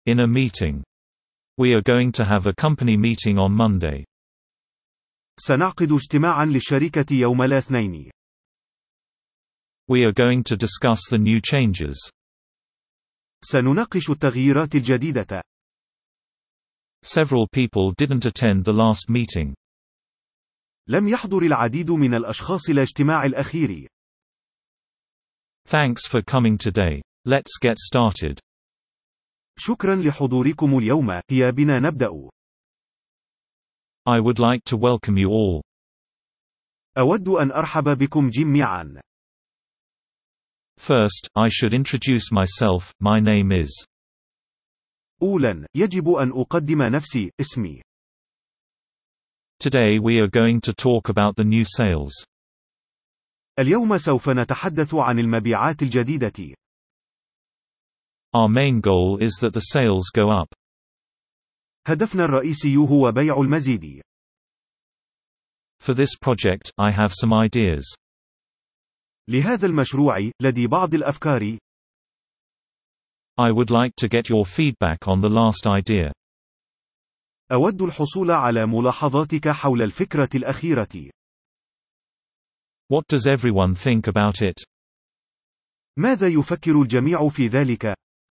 In a meeting. We are going to have a company meeting on Monday. سنعقد اجتماعا للشركة يوم الاثنين. We are going to discuss the new changes. سنناقش التغييرات الجديدة. Several people didn't attend the last meeting. لم يحضر العديد من الأشخاص الاجتماع الأخير. Thanks for coming today. Let's get started. شكرا لحضوركم اليوم. هيا بنا نبدأ. I would like to welcome you all. أود أن أرحب بكم جميعا. First, I should introduce myself. My name is. أولاً، يجب أن أقدم نفسي. اسمي. Today we are going to talk about the new sales. اليوم سوف نتحدث عن المبيعات الجديدة. Our main goal is that the sales go up. هدفنا الرئيسي هو بيع المزيد. For this project, I have some ideas. لهذا المشروع، لدي بعض الأفكار. I would like to get your feedback on the last idea. أود الحصول على ملاحظاتك حول الفكرة الأخيرة. What does everyone think about it? ماذا يفكر الجميع في ذلك؟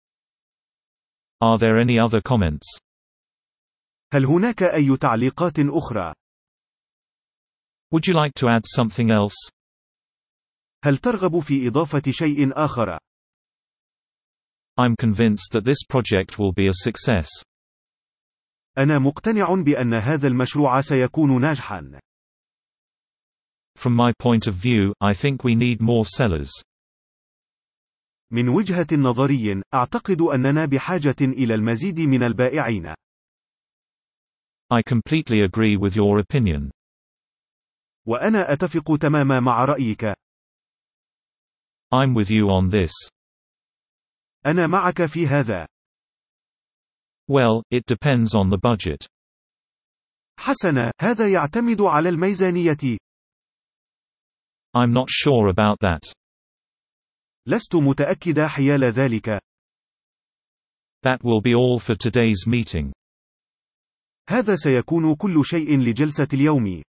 Are there any other comments? هل هناك أي تعليقات أخرى؟ Would you like to add something else? هل ترغب في إضافة شيء آخر؟ I'm convinced that this project will be a success. أنا مقتنع بأن هذا المشروع سيكون ناجحا. From my point of view, I think we need more sellers. من وجهة نظري، أعتقد أننا بحاجة إلى المزيد من البائعين. I completely agree with your opinion. وأنا أتفق تماما مع رأيك. I'm with you on this. أنا معك في هذا. Well, it depends on the budget. حسنا، هذا يعتمد على الميزانية. I'm not sure about that. لست متأكد حيال ذلك. That will be all for today's meeting. هذا سيكون كل شيء لجلسة اليوم.